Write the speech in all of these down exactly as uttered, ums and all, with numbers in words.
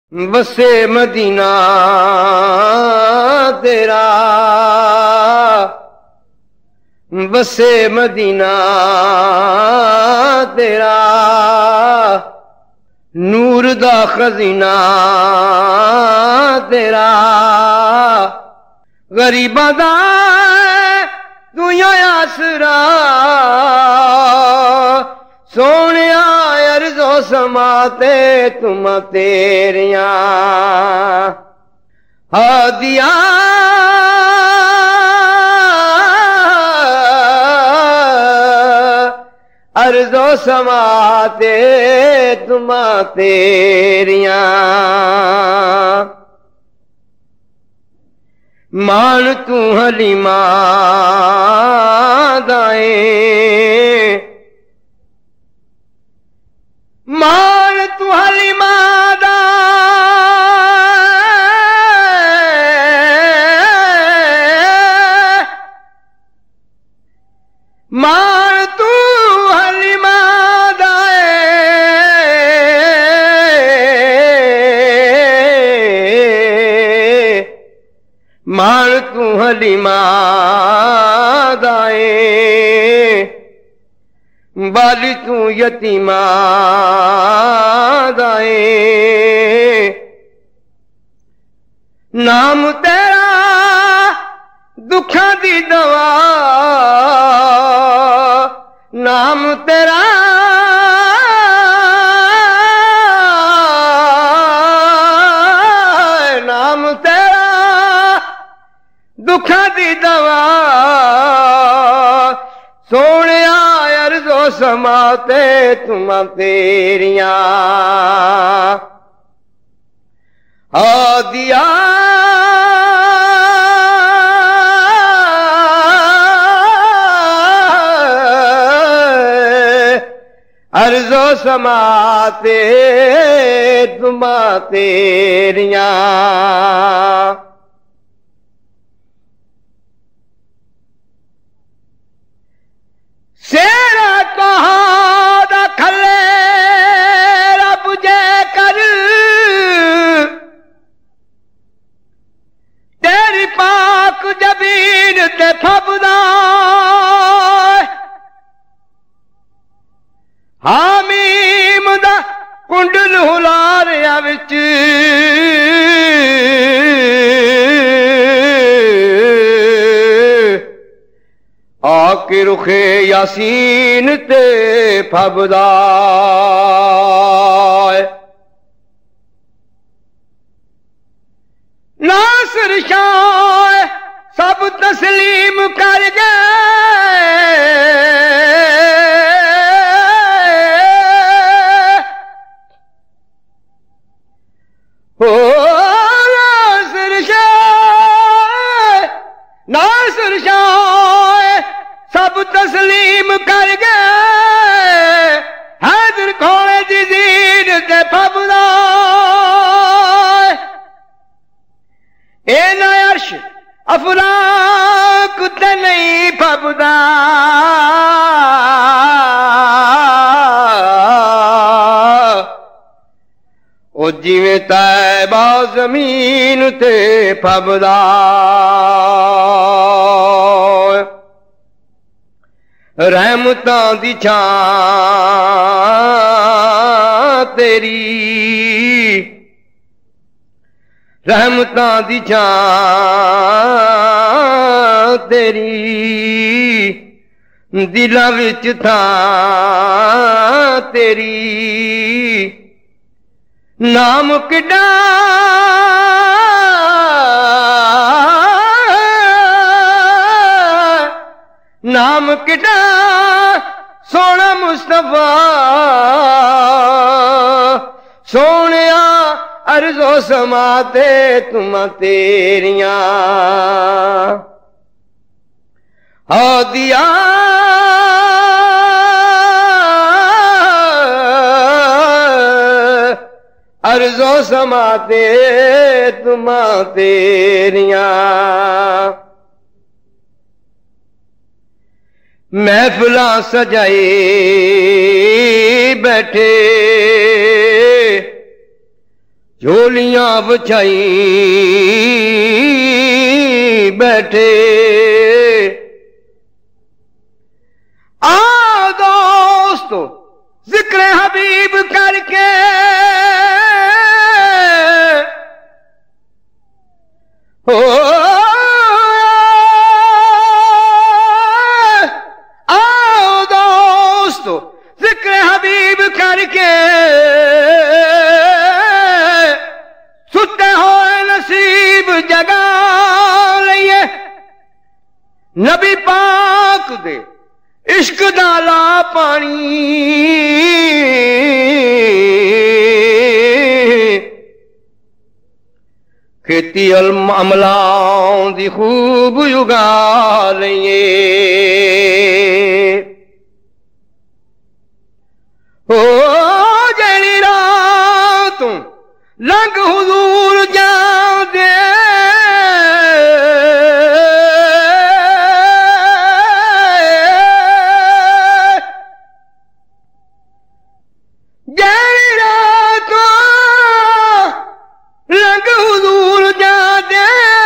बसे मदीना तेरा, बसे मदीना तेरा, नूर दा खजीना तेरा, गरीबां दा दुनिया आसरा, सोनिया अर्ज़ो समाते तुम तेरिया, हादिया अर्ज़ो समाते तुम तेरिया, मान तू हलीमा दाए, मान तू हलीमा दा, मान तू हलीमा दाए, मान तू हलीमा दाए, बाली तू यतीमा दाए, नाम तेरा दुखा दी दवा, नाम तेरा नाम तेरा दुखा दी दवा, सोनिया अर्ज़ो समाते तुम तेरिया, हादिया अर्ज़ो समाते तुम तेरिया, सेरा कहाँ दा खले रब जे कर, तेरी पाक जबीन ते फबदा, हामीम दा कुंडल हुलारिया विच, आके रुखे यासीन ते फबदा, नासिर शाह सब तस्लीम कर गए, हो नासिर शाह नासिर शाह सब तस्लीम कर गए, हैदर खोले दी दीन ते फबदा, ए ना अर्श अफलाक ते नहीं फबदा, ओ जिवें तैबा जमीन ते फबदा, रहमतां दी छां तेरी, रहमतां दी छां तेरी, दिलां विच थां तेरी, नाम किड्डा नाम किड्डा सोना मुस्तफा, सोनिया अर्ज़ो समाते तुम तेरिया, हादिया अर्ज़ो समाते तुम तेरिया, महफिलां सजाए बैठे झोलियां बिछाई बैठे। आ दोस्तों जिक्र हबीब करके हो आओ दोस्तों जिक्र हबीब करके सुते होए नसीब जगा लइए। नबी पाक दे इश्क दाला पानी खेती अमलां दी खूब उगा लइए। हो जड़ी रात लंघ हुजूर जांदे जड़ी रात लंघ हुजूर जांदे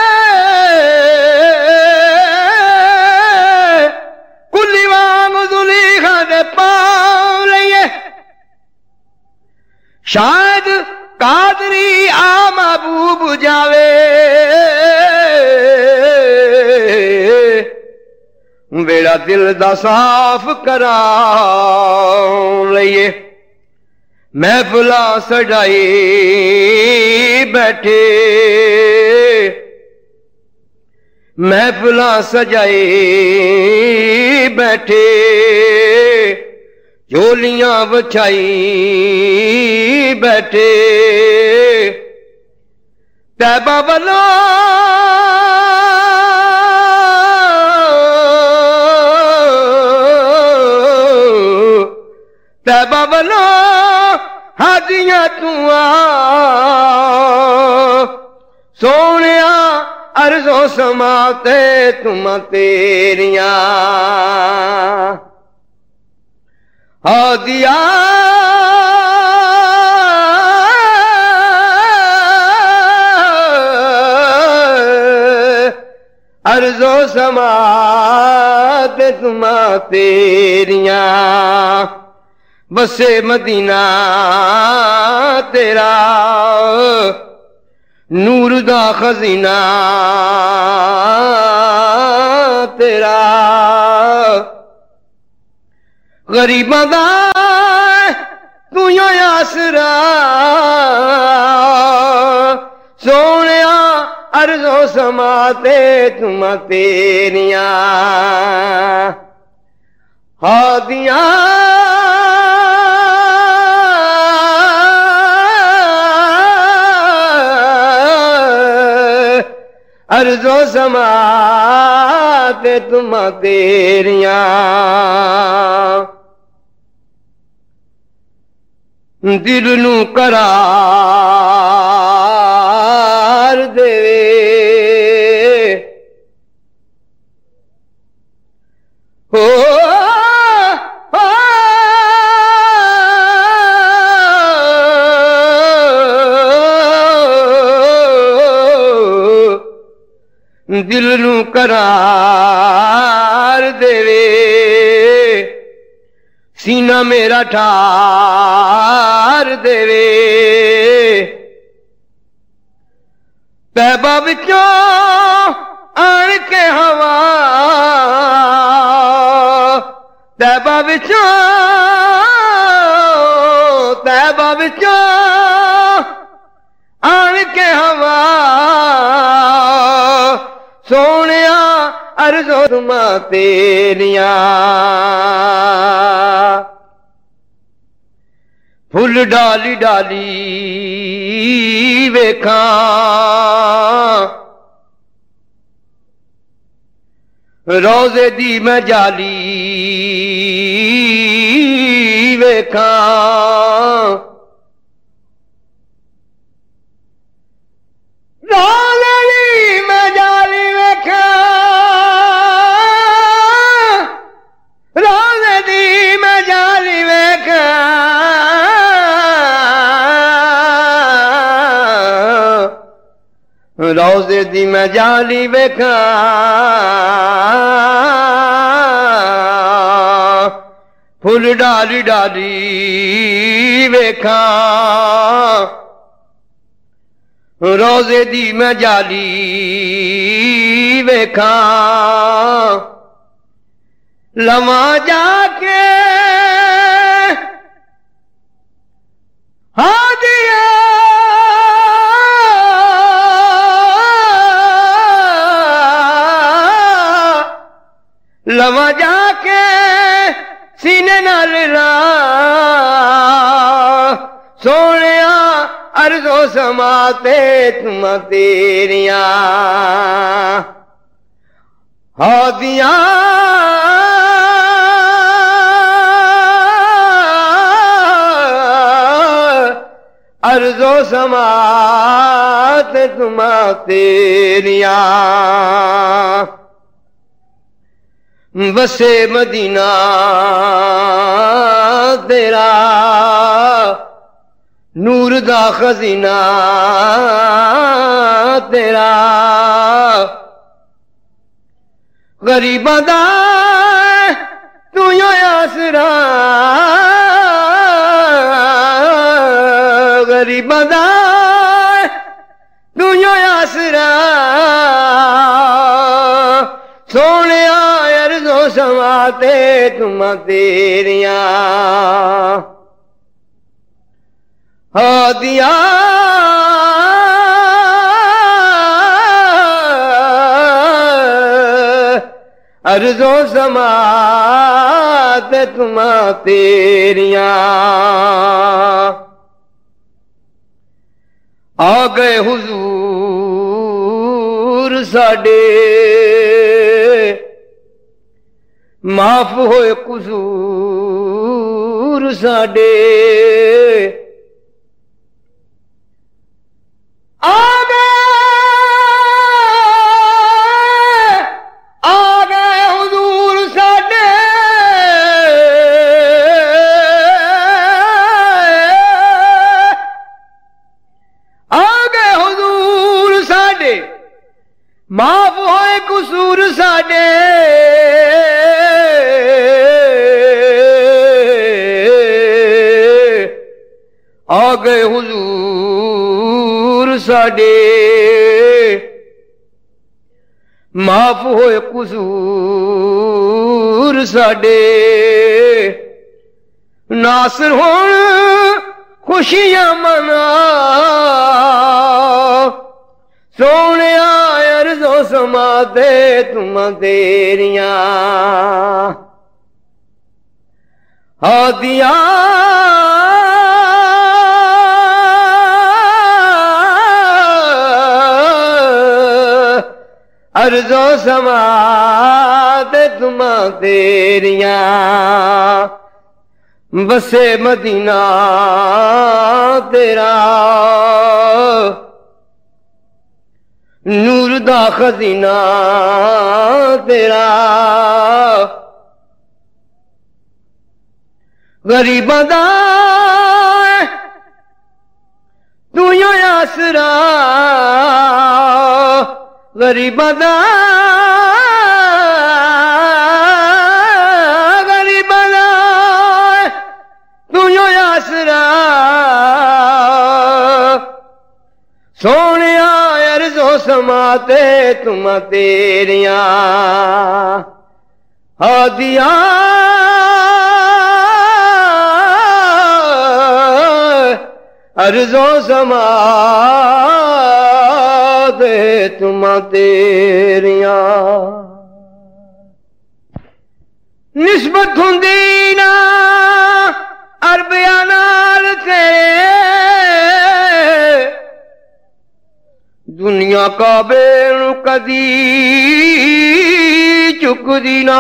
कुल्ली वांग जुलीखा दे पाव लइए। शायद कादरी आ महबूब जावे बेड़ा दिल दा साफ करा लइए। महफिला सजाई बैठे महफिला सजाई बैठे झोलियां बिछाई बैठे। तैबा बलो तैबा बलो हाजियां तू आ सोनिया अर्जो समाते तुम तेरिया हादिया अर्जो समाते तुम तेरिया बसे मदीना तेरा नूर दा खजीना तेरा गरीबां दा तू यो आसरा सोनिया अर्जो समाते तुम तेरिया हादिया अर्जो समाते तुम तेरिया दिल नू करार देवे हो दिल नू करार देवे सीना मेरा ठार देवे तैबा विचों आन के हवा तैबा विचों तैबा विचों आन के हवा सोनिया अर्जो तुम तेरिया फुल डाली डाली वेखा रोजे दी मैं जाली वेखा रोजे दी मैं जाली वेखा रोजे दी मैं जाली वेखा रोज़े दी मैं जाली वेखां फुल डाली डाली वेखां रोज़े दी मैं जाली वेखां लवा जाके हादिया लवा जाके सीने नाल ला सोनिया अर्ज़ो समाते तुम तेरिया हादिया अर्ज़ो समाते तुम तेरिया बसे मदीना तेरा नूर दा खजीना तेरा गरीबां दा तू यो आसरा गरीबां दा तू यो आसरा सोने अर्ज़ो समाते तुम तेरिया हादिया अर्ज़ो समाते तुम तेरिया आ गए हुजूर साडे माफ होए कसूर साडे आ गए आ गए हुजूर साडे आ गए हुजूर साडे माफ होए कसूर साडे आ गए हुजूर साडे माफ होए कसूर साडे नासर हुण खुशियां मना सोने अर्ज़ो समाते तुम तेरिया हादिया अर्ज़ो समाते तुम तेरिया बसे मदीना तेरा नूर दा खजीना तेरा गरीबां दा तू यो आसरा गरीबां दा गरीबां दा तू यो आसरा सोनिया अर्ज़ो समाते तुम तेरिया हादिया अर्ज़ो समाते तुम तेरिया निस्बत हुंदी ना अरबिया नाल तेरे दुनिया काबे नू कदी चुकदी ना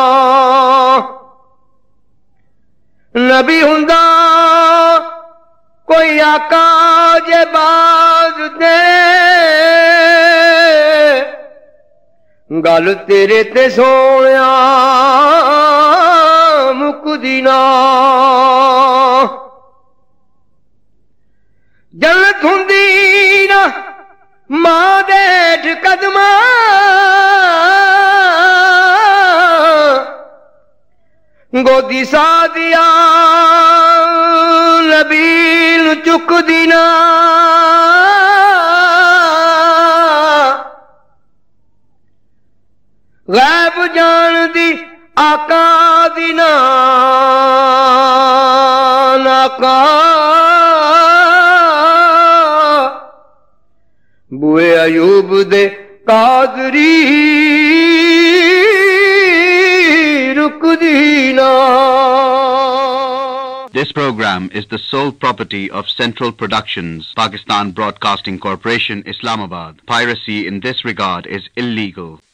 नबी हुंदा कोई आका जे बाज दे गल तेरे ते सोनिया मुकदी ना जन्नत हुंदी ना मां दे हेठ कदमा गोदी सादिया नबील चुक दीना गैब जान दी आका दीना नाका बुए अयूब दे कादरी रुक दीना. This program is the sole property of Central Productions, Pakistan Broadcasting Corporation, Islamabad. Piracy in this regard is illegal.